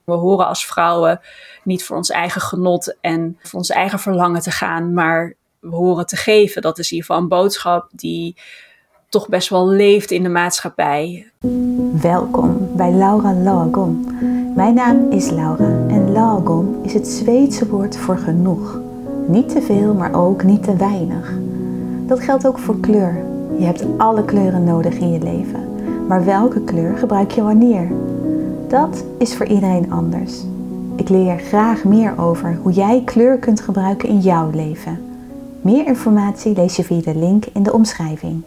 We horen als vrouwen niet voor ons eigen genot en voor ons eigen verlangen te gaan, maar we horen te geven. Dat is in ieder geval een boodschap die toch best wel leeft in de maatschappij. Welkom bij Laura Lagom. Mijn naam is Laura en Lagom is het Zweedse woord voor genoeg. Niet te veel, maar ook niet te weinig. Dat geldt ook voor kleur. Je hebt alle kleuren nodig in je leven. Maar welke kleur gebruik je wanneer? Dat is voor iedereen anders. Ik leer graag meer over hoe jij kleur kunt gebruiken in jouw leven. Meer informatie lees je via de link in de omschrijving.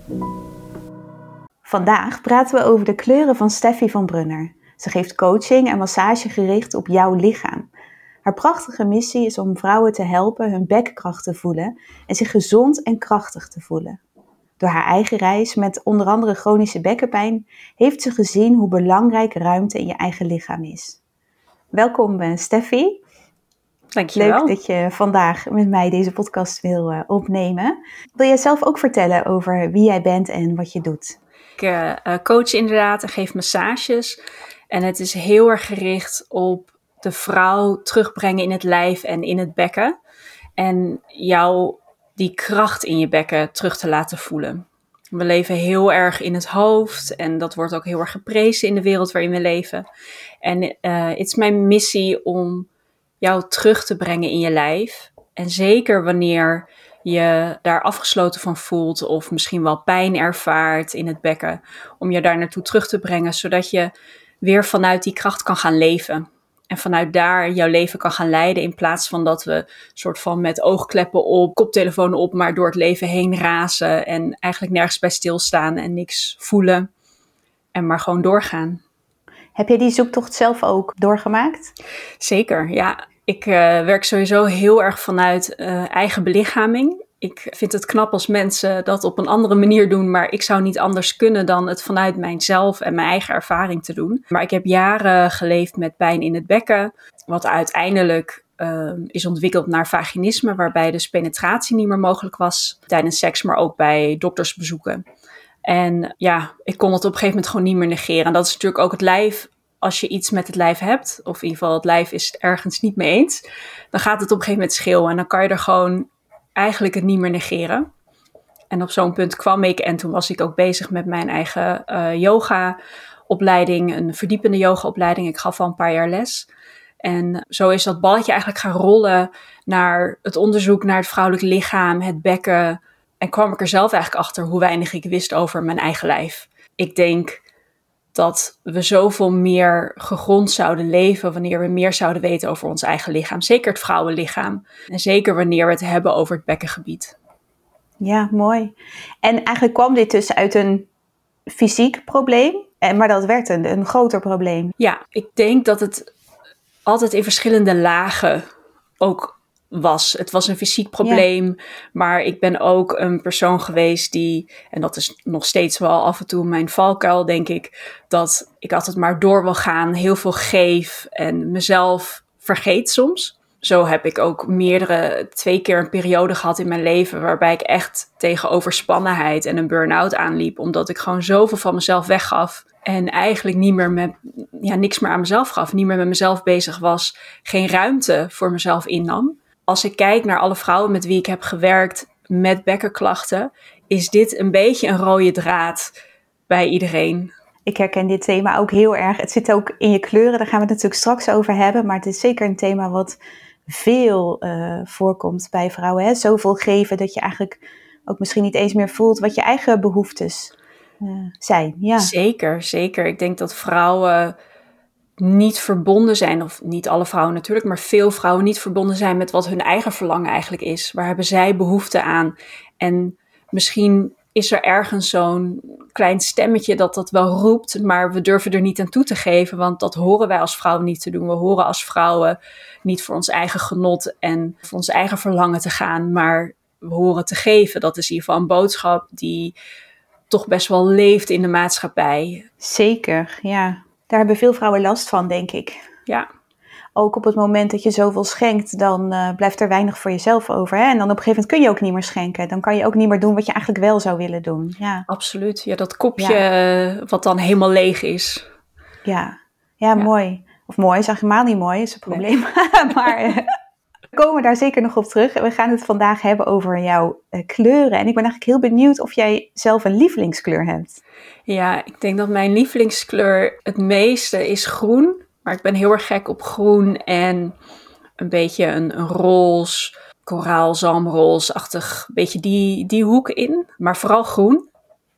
Vandaag praten we over de kleuren van Steffi van Brunner. Ze geeft coaching en massage gericht op jouw lichaam. Haar prachtige missie is om vrouwen te helpen hun bekkenkracht te voelen en zich gezond en krachtig te voelen. Door haar eigen reis met onder andere chronische bekkenpijn heeft ze gezien hoe belangrijk ruimte in je eigen lichaam is. Welkom Steffi. Dankjewel. Leuk dat je vandaag met mij deze podcast wil opnemen. Wil jij zelf ook vertellen over wie jij bent en wat je doet? Ik coach inderdaad en geef massages. En het is heel erg gericht op de vrouw terugbrengen in het lijf en in het bekken. En jou die kracht in je bekken terug te laten voelen. We leven heel erg in het hoofd en dat wordt ook heel erg geprezen in de wereld waarin we leven. En het is mijn missie om jou terug te brengen in je lijf. En zeker wanneer je daar afgesloten van voelt of misschien wel pijn ervaart in het bekken, om je daar naartoe terug te brengen, zodat je weer vanuit die kracht kan gaan leven. En vanuit daar jouw leven kan gaan leiden, in plaats van dat we soort van met oogkleppen op, koptelefoon op, maar door het leven heen razen en eigenlijk nergens bij stilstaan en niks voelen en maar gewoon doorgaan. Heb jij die zoektocht zelf ook doorgemaakt? Zeker, ja. Ik werk sowieso heel erg vanuit eigen belichaming. Ik vind het knap als mensen dat op een andere manier doen, maar ik zou niet anders kunnen dan het vanuit mijzelf en mijn eigen ervaring te doen. Maar ik heb jaren geleefd met pijn in het bekken, wat uiteindelijk is ontwikkeld naar vaginisme, waarbij dus penetratie niet meer mogelijk was tijdens seks, maar ook bij doktersbezoeken. En ja, ik kon het op een gegeven moment gewoon niet meer negeren. En dat is natuurlijk ook het lijf. Als je iets met het lijf hebt, of in ieder geval het lijf is het ergens niet mee eens, dan gaat het op een gegeven moment schreeuwen. En dan kan je er gewoon eigenlijk het niet meer negeren. En op zo'n punt kwam ik en toen was ik ook bezig met mijn eigen yoga-opleiding, een verdiepende yoga-opleiding. Ik gaf al een paar jaar les. En zo is dat balletje eigenlijk gaan rollen naar het onderzoek naar het vrouwelijk lichaam, het bekken. En kwam ik er zelf eigenlijk achter hoe weinig ik wist over mijn eigen lijf. Ik denk dat we zoveel meer gegrond zouden leven wanneer we meer zouden weten over ons eigen lichaam. Zeker het vrouwenlichaam. En zeker wanneer we het hebben over het bekkengebied. Ja, mooi. En eigenlijk kwam dit dus uit een fysiek probleem, maar dat werd een groter probleem. Ja, ik denk dat het altijd in verschillende lagen ook was. Het was een fysiek probleem, maar ik ben ook een persoon geweest die, en dat is nog steeds wel af en toe mijn valkuil, denk ik, dat ik altijd maar door wil gaan, heel veel geef en mezelf vergeet soms. Zo heb ik ook 2 keer een periode gehad in mijn leven waarbij ik echt tegen overspannenheid en een burn-out aanliep, omdat ik gewoon zoveel van mezelf weggaf en eigenlijk niet meer niks meer aan mezelf gaf, niet meer met mezelf bezig was, geen ruimte voor mezelf innam. Als ik kijk naar alle vrouwen met wie ik heb gewerkt met bekkenklachten, is dit een beetje een rode draad bij iedereen. Ik herken dit thema ook heel erg. Het zit ook in je kleuren, daar gaan we het natuurlijk straks over hebben. Maar het is zeker een thema wat veel voorkomt bij vrouwen. Hè? Zoveel geven dat je eigenlijk ook misschien niet eens meer voelt wat je eigen behoeftes zijn. Ja. Zeker, zeker. Ik denk dat vrouwen niet verbonden zijn, of niet alle vrouwen natuurlijk, maar veel vrouwen niet verbonden zijn met wat hun eigen verlangen eigenlijk is. Waar hebben zij behoefte aan? En misschien is er ergens zo'n klein stemmetje dat wel roept, maar we durven er niet aan toe te geven, want dat horen wij als vrouwen niet te doen. We horen als vrouwen niet voor ons eigen genot en voor ons eigen verlangen te gaan, maar we horen te geven. Dat is in ieder geval een boodschap die toch best wel leeft in de maatschappij. Zeker, ja. Daar hebben veel vrouwen last van, denk ik. Ja. Ook op het moment dat je zoveel schenkt, dan blijft er weinig voor jezelf over. Hè? En dan op een gegeven moment kun je ook niet meer schenken. Dan kan je ook niet meer doen wat je eigenlijk wel zou willen doen. Ja. Absoluut. Ja, dat kopje wat dan helemaal leeg is. Ja, mooi. Of mooi, is helemaal niet mooi, is een probleem. Maar we komen daar zeker nog op terug. We gaan het vandaag hebben over jouw kleuren. En ik ben eigenlijk heel benieuwd of jij zelf een lievelingskleur hebt. Ja, ik denk dat mijn lievelingskleur het meeste is groen. Maar ik ben heel erg gek op groen en een beetje een roze, koraal, zalmroze-achtig, beetje die hoek in. Maar vooral groen.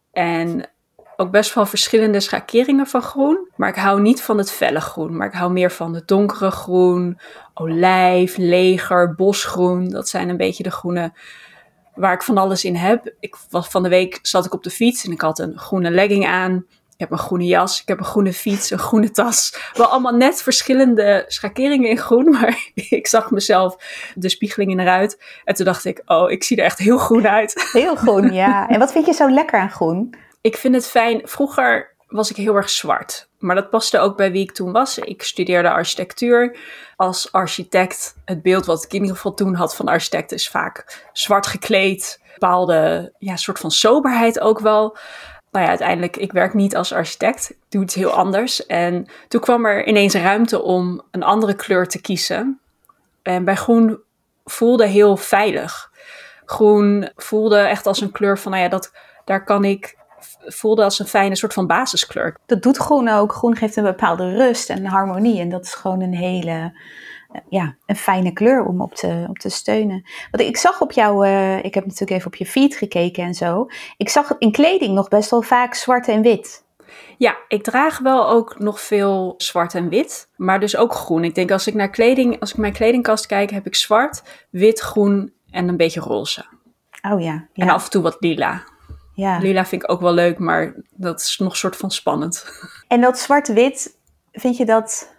En ook best wel verschillende schakeringen van groen. Maar ik hou niet van het felle groen. Maar ik hou meer van het donkere groen, olijf, leger, bosgroen. Dat zijn een beetje de groenen waar ik van alles in heb. Van de week zat ik op de fiets en ik had een groene legging aan. Ik heb een groene jas, ik heb een groene fiets, een groene tas. Wel allemaal net verschillende schakeringen in groen. Maar ik zag mezelf de spiegeling in eruit. En toen dacht ik, ik zie er echt heel groen uit. Heel groen, ja. En wat vind je zo lekker aan groen? Ik vind het fijn. Vroeger was ik heel erg zwart. Maar dat paste ook bij wie ik toen was. Ik studeerde architectuur. Als architect, het beeld wat ik in ieder geval toen had van architect is vaak zwart gekleed. Bepaalde soort van soberheid ook wel. Nou ja, uiteindelijk, ik werk niet als architect. Ik doe het heel anders. En toen kwam er ineens ruimte om een andere kleur te kiezen. En bij groen voelde heel veilig. Groen voelde echt als een kleur van, daar kan ik voelde als een fijne soort van basiskleur. Dat doet groen ook. Groen geeft een bepaalde rust en harmonie. En dat is gewoon een hele, een fijne kleur om op te steunen. Want ik zag op jou, ik heb natuurlijk even op je feed gekeken en zo. Ik zag in kleding nog best wel vaak zwart en wit. Ja, ik draag wel ook nog veel zwart en wit, maar dus ook groen. Ik denk als ik mijn kledingkast kijk, heb ik zwart, wit, groen en een beetje roze. Oh ja. En af en toe wat lila. Ja. Lila vind ik ook wel leuk, maar dat is nog een soort van spannend. En dat zwart-wit, vind je dat...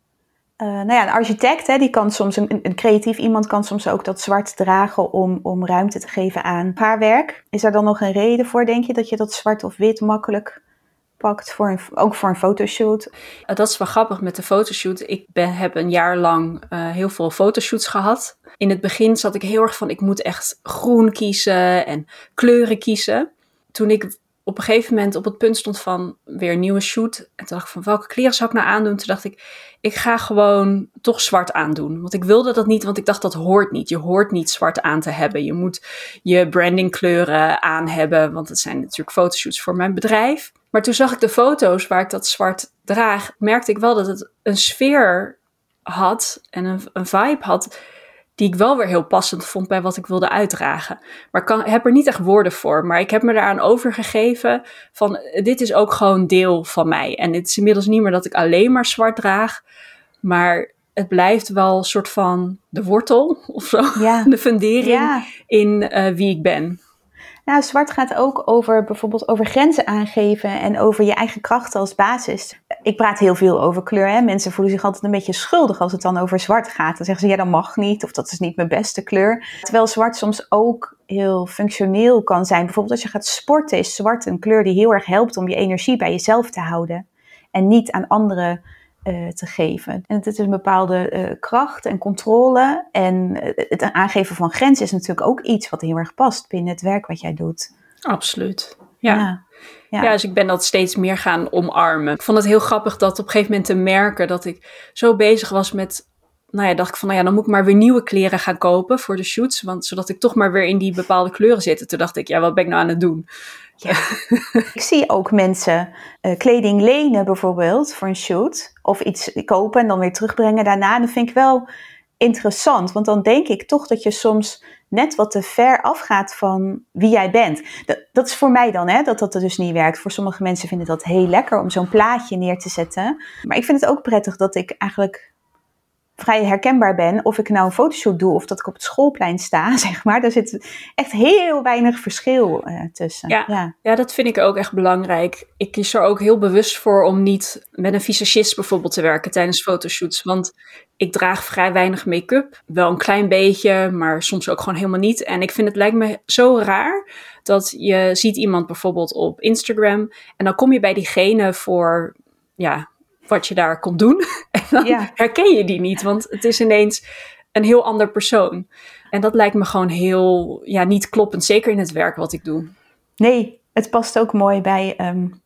een architect, die kan soms, een creatief iemand kan soms ook dat zwart dragen om ruimte te geven aan haar werk. Is er dan nog een reden voor, denk je, dat je dat zwart of wit makkelijk pakt, ook voor een fotoshoot? Dat is wel grappig met de fotoshoot. Ik heb een jaar lang heel veel fotoshoots gehad. In het begin zat ik heel erg van, ik moet echt groen kiezen en kleuren kiezen. Toen ik op een gegeven moment op het punt stond van weer een nieuwe shoot. En toen dacht ik van, welke kleren zou ik nou aandoen? Toen dacht ik ga gewoon toch zwart aandoen. Want ik wilde dat niet, want ik dacht dat hoort niet. Je hoort niet zwart aan te hebben. Je moet je brandingkleuren aan hebben. Want het zijn natuurlijk fotoshoots voor mijn bedrijf. Maar toen zag ik de foto's waar ik dat zwart draag. Merkte ik wel dat het een sfeer had en een vibe had die ik wel weer heel passend vond bij wat ik wilde uitdragen. Maar ik heb er niet echt woorden voor. Maar ik heb me daaraan overgegeven van, dit is ook gewoon deel van mij. En het is inmiddels niet meer dat ik alleen maar zwart draag. Maar het blijft wel een soort van de wortel of zo. Ja. De fundering in wie ik ben. Nou, zwart gaat ook bijvoorbeeld over grenzen aangeven en over je eigen krachten als basis. Ik praat heel veel over kleur. Hè? Mensen voelen zich altijd een beetje schuldig als het dan over zwart gaat. Dan zeggen ze, dat mag niet of dat is niet mijn beste kleur. Terwijl zwart soms ook heel functioneel kan zijn. Bijvoorbeeld als je gaat sporten is zwart een kleur die heel erg helpt om je energie bij jezelf te houden. En niet aan anderen te geven. En het is een bepaalde kracht en controle. En het aangeven van grenzen is natuurlijk ook iets wat heel erg past binnen het werk wat jij doet. Absoluut. Ja, dus ik ben dat steeds meer gaan omarmen. Ik vond het heel grappig dat op een gegeven moment te merken dat ik zo bezig was met... dacht ik van, dan moet ik maar weer nieuwe kleren gaan kopen voor de shoots. Zodat ik toch maar weer in die bepaalde kleuren zit. En toen dacht ik, wat ben ik nou aan het doen? Ja. Ik zie ook mensen kleding lenen bijvoorbeeld voor een shoot. Of iets kopen en dan weer terugbrengen daarna. Dat vind ik wel interessant. Want dan denk ik toch dat je soms net wat te ver afgaat van wie jij bent. Dat is voor mij dan, dat dus niet werkt. Voor sommige mensen vinden dat heel lekker om zo'n plaatje neer te zetten. Maar ik vind het ook prettig dat ik eigenlijk vrij herkenbaar ben. Of ik nou een fotoshoot doe of dat ik op het schoolplein sta, zeg maar. Daar zit echt heel weinig verschil tussen. Ja, dat vind ik ook echt belangrijk. Ik kies er ook heel bewust voor om niet met een visagist bijvoorbeeld te werken tijdens fotoshoots. Want ik draag vrij weinig make-up. Wel een klein beetje, maar soms ook gewoon helemaal niet. En ik vind het lijkt me zo raar dat je ziet iemand bijvoorbeeld op Instagram. En dan kom je bij diegene voor... wat je daar komt doen. En dan herken je die niet, want het is ineens een heel ander persoon. En dat lijkt me gewoon heel niet kloppend, zeker in het werk wat ik doe. Nee, het past ook mooi bij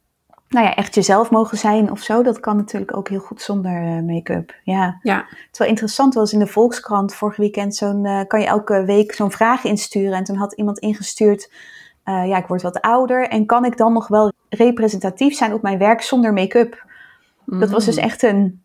echt jezelf mogen zijn of zo. Dat kan natuurlijk ook heel goed zonder make-up. Ja. Terwijl interessant was in de Volkskrant vorig weekend kan je elke week zo'n vraag insturen. En toen had iemand ingestuurd, ik word wat ouder en kan ik dan nog wel representatief zijn op mijn werk zonder make-up? Dat was dus echt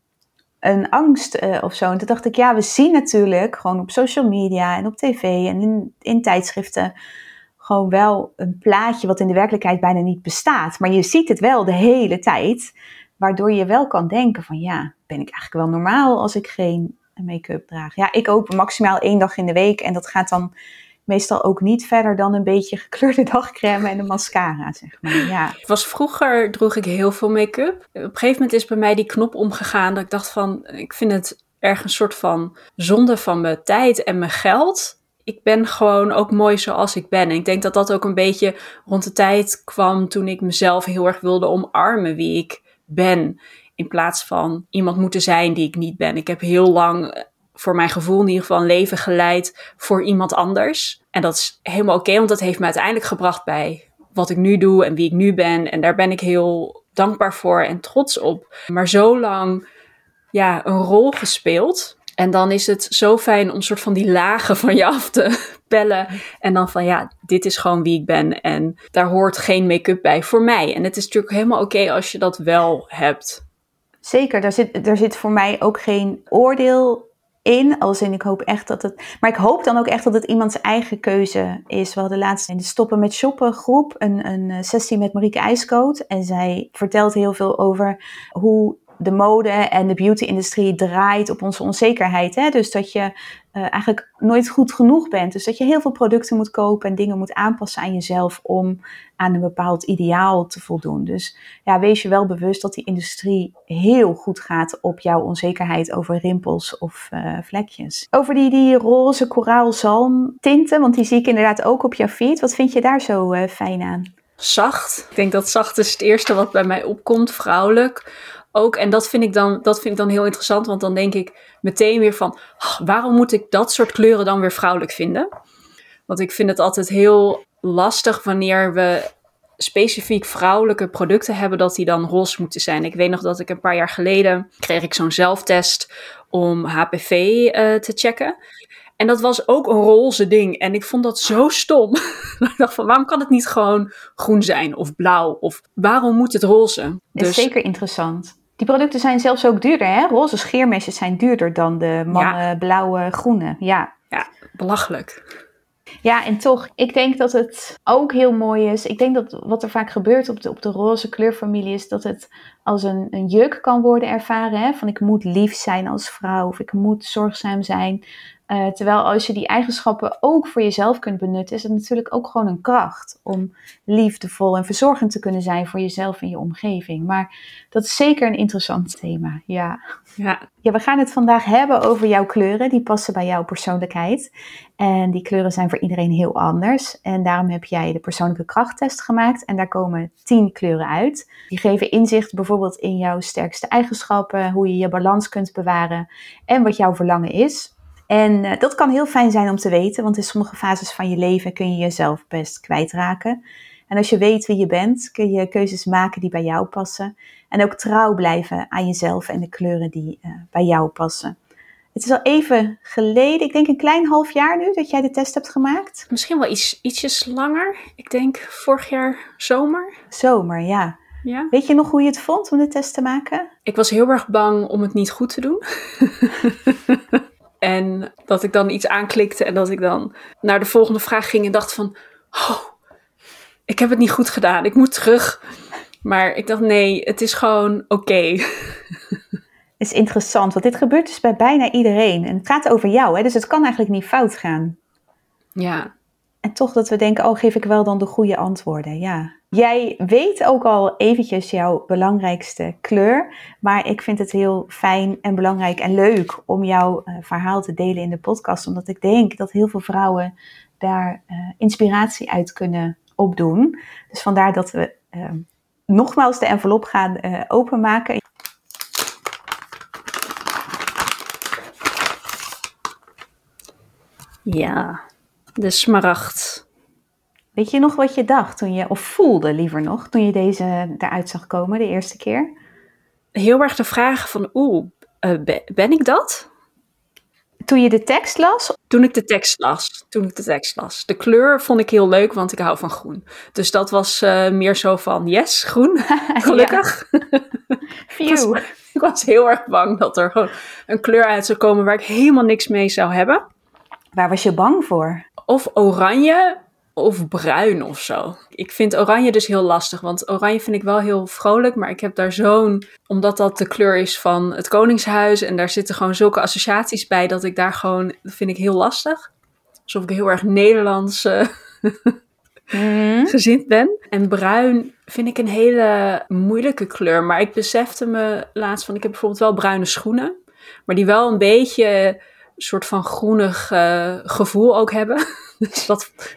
een angst of zo. En toen dacht ik, we zien natuurlijk gewoon op social media en op tv en in tijdschriften gewoon wel een plaatje wat in de werkelijkheid bijna niet bestaat. Maar je ziet het wel de hele tijd, waardoor je wel kan denken van ben ik eigenlijk wel normaal als ik geen make-up draag? Ja, ik ook maximaal 1 dag in de week en dat gaat dan meestal ook niet verder dan een beetje gekleurde dagcrème en een mascara, zeg maar. Ja. Vroeger droeg ik heel veel make-up. Op een gegeven moment is bij mij die knop omgegaan dat ik dacht van, ik vind het erg een soort van zonde van mijn tijd en mijn geld. Ik ben gewoon ook mooi zoals ik ben. En ik denk dat dat ook een beetje rond de tijd kwam toen ik mezelf heel erg wilde omarmen wie ik ben. In plaats van iemand moeten zijn die ik niet ben. Ik heb heel lang, voor mijn gevoel in ieder geval, een leven geleid voor iemand anders. En dat is helemaal oké, want dat heeft me uiteindelijk gebracht bij wat ik nu doe en wie ik nu ben. En daar ben ik heel dankbaar voor en trots op. Maar zo lang een rol gespeeld. En dan is het zo fijn om soort van die lagen van je af te pellen. En dan van dit is gewoon wie ik ben. En daar hoort geen make-up bij voor mij. En het is natuurlijk helemaal oké als je dat wel hebt. Zeker, daar zit voor mij ook geen oordeel in. Als in, ik hoop echt dat het... Maar ik hoop dan ook echt dat het iemands eigen keuze is. We hadden laatst in de Stoppen met Shoppen groep een sessie met Marieke IJskoot. En zij vertelt heel veel over hoe de mode en de beauty-industrie draait op onze onzekerheid. Hè? Dus dat je eigenlijk nooit goed genoeg bent. Dus dat je heel veel producten moet kopen en dingen moet aanpassen aan jezelf om aan een bepaald ideaal te voldoen. Dus wees je wel bewust dat die industrie heel goed gaat op jouw onzekerheid over rimpels of vlekjes. Over die roze koraalzalm tinten, want die zie ik inderdaad ook op jouw feed. Wat vind je daar zo fijn aan? Zacht. Ik denk dat zacht is het eerste wat bij mij opkomt, vrouwelijk ook. En dat vind ik dan heel interessant, want dan denk ik meteen weer van, waarom moet ik dat soort kleuren dan weer vrouwelijk vinden? Want ik vind het altijd heel lastig wanneer we specifiek vrouwelijke producten hebben, dat die dan roze moeten zijn. Ik weet nog dat ik een paar jaar geleden kreeg ik zo'n zelftest om HPV te checken. En dat was ook een roze ding. En ik vond dat zo stom. Ik dacht van, waarom kan het niet gewoon groen zijn of blauw? Of waarom moet het roze? Dat is zeker interessant. Die producten zijn zelfs ook duurder, hè? Roze scheermesjes zijn duurder dan de mannen blauwe groene. Ja, belachelijk. Ja, en toch, ik denk dat het ook heel mooi is. Ik denk dat wat er vaak gebeurt op de roze kleurfamilie is dat het als een juk kan worden ervaren. Hè? Van ik moet lief zijn als vrouw of ik moet zorgzaam zijn. Terwijl als je die eigenschappen ook voor jezelf kunt benutten, is het natuurlijk ook gewoon een kracht om liefdevol en verzorgend te kunnen zijn voor jezelf en je omgeving. Maar dat is zeker een interessant thema, ja. We gaan het vandaag hebben over jouw kleuren, die passen bij jouw persoonlijkheid. En die kleuren zijn voor iedereen heel anders. En daarom heb jij de persoonlijke krachttest gemaakt en daar komen 10 kleuren uit. Die geven inzicht bijvoorbeeld in jouw sterkste eigenschappen, hoe je je balans kunt bewaren en wat jouw verlangen is. En dat kan heel fijn zijn om te weten, want in sommige fases van je leven kun je jezelf best kwijtraken. En als je weet wie je bent, kun je keuzes maken die bij jou passen. En ook trouw blijven aan jezelf en de kleuren die bij jou passen. Het is al even geleden, ik denk een klein half jaar nu, dat jij de test hebt gemaakt. Misschien wel ietsjes langer. Ik denk vorig jaar zomer. Zomer, ja. Weet je nog hoe je het vond om de test te maken? Ik was heel erg bang om het niet goed te doen. En dat ik dan iets aanklikte en dat ik dan naar de volgende vraag ging en dacht van, ik heb het niet goed gedaan, ik moet terug. Maar ik dacht, nee, het is gewoon oké. Het is interessant, want dit gebeurt dus bij bijna iedereen. En het gaat over jou, hè? Dus het kan eigenlijk niet fout gaan. Ja. En toch dat we denken, geef ik wel dan de goede antwoorden, ja. Jij weet ook al eventjes jouw belangrijkste kleur. Maar ik vind het heel fijn en belangrijk en leuk om jouw verhaal te delen in de podcast. Omdat ik denk dat heel veel vrouwen daar inspiratie uit kunnen opdoen. Dus vandaar dat we nogmaals de envelop gaan openmaken. Ja, de smaragd. Weet je nog wat je dacht of voelde liever nog, toen je deze eruit zag komen de eerste keer? Heel erg de vraag van, ben ik dat? Toen je de tekst las? Toen ik de tekst las. De kleur vond ik heel leuk, want ik hou van groen. Dus dat was meer zo van, yes, groen, gelukkig. Phew. Ik was heel erg bang dat er gewoon een kleur uit zou komen waar ik helemaal niks mee zou hebben. Waar was je bang voor? Of oranje of bruin of zo. Ik vind oranje dus heel lastig, want oranje vind ik wel heel vrolijk, maar ik heb daar omdat dat de kleur is van het Koningshuis en daar zitten gewoon zulke associaties bij dat ik daar gewoon, dat vind ik heel lastig. Alsof ik heel erg Nederlands gezind ben. En bruin vind ik een hele moeilijke kleur, maar ik besefte me laatst van, ik heb bijvoorbeeld wel bruine schoenen, maar die wel een beetje een soort van groenig gevoel ook hebben. Dus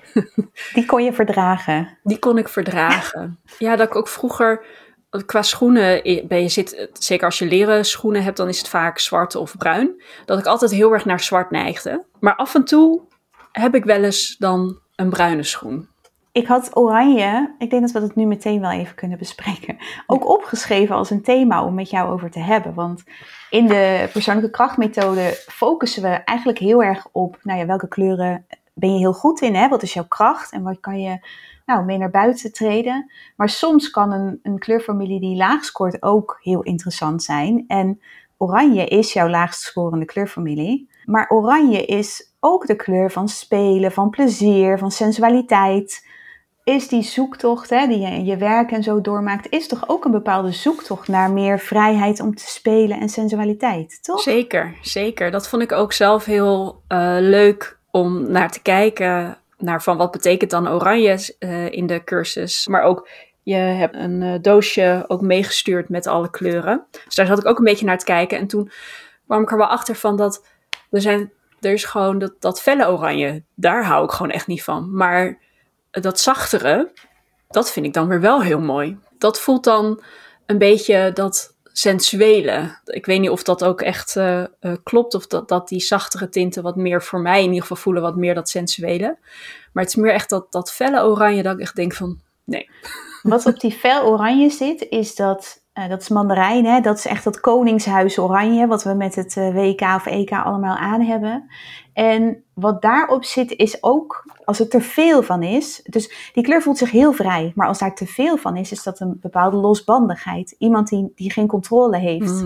die kon je verdragen? Die kon ik verdragen. Ja, dat ik ook vroeger, qua schoenen, zeker als je leren schoenen hebt, dan is het vaak zwart of bruin. Dat ik altijd heel erg naar zwart neigde. Maar af en toe heb ik wel eens dan een bruine schoen. Ik had oranje, ik denk dat we dat nu meteen wel even kunnen bespreken, ook opgeschreven als een thema om met jou over te hebben. Want in de persoonlijke krachtmethode focussen we eigenlijk heel erg op, welke kleuren ben je heel goed in, hè? Wat is jouw kracht en wat kan je mee naar buiten treden. Maar soms kan een kleurfamilie die laag scoort ook heel interessant zijn. En oranje is jouw laagst scorende kleurfamilie. Maar oranje is ook de kleur van spelen, van plezier, van sensualiteit. Is die zoektocht, die je in je werk en zo doormaakt, is toch ook een bepaalde zoektocht naar meer vrijheid om te spelen en sensualiteit, toch? Zeker, zeker. Dat vond ik ook zelf heel leuk om naar te kijken, naar van wat betekent dan oranje in de cursus. Maar ook, je hebt een doosje ook meegestuurd met alle kleuren. Dus daar zat ik ook een beetje naar te kijken. En toen kwam ik er wel achter van dat er is gewoon dat felle oranje. Daar hou ik gewoon echt niet van. Maar dat zachtere, dat vind ik dan weer wel heel mooi. Dat voelt dan een beetje dat sensuele. Ik weet niet of dat ook echt klopt, of dat die zachtere tinten wat meer voor mij in ieder geval voelen, wat meer dat sensuele. Maar het is meer echt dat felle oranje dat ik echt denk van, nee. Wat op die fel oranje zit, is dat is mandarijn, hè? Dat is echt dat koningshuis oranje, wat we met het WK of EK allemaal aan hebben. En wat daarop zit is ook, als er te veel van is, dus die kleur voelt zich heel vrij, maar als daar te veel van is dat een bepaalde losbandigheid. Iemand die geen controle heeft,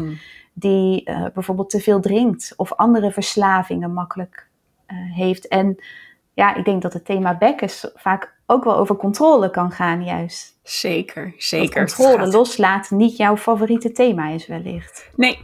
die bijvoorbeeld te veel drinkt of andere verslavingen makkelijk heeft. En ja, ik denk dat het thema bekkens vaak ook wel over controle kan gaan juist. Zeker. Dat controle loslaten niet jouw favoriete thema is wellicht. Nee.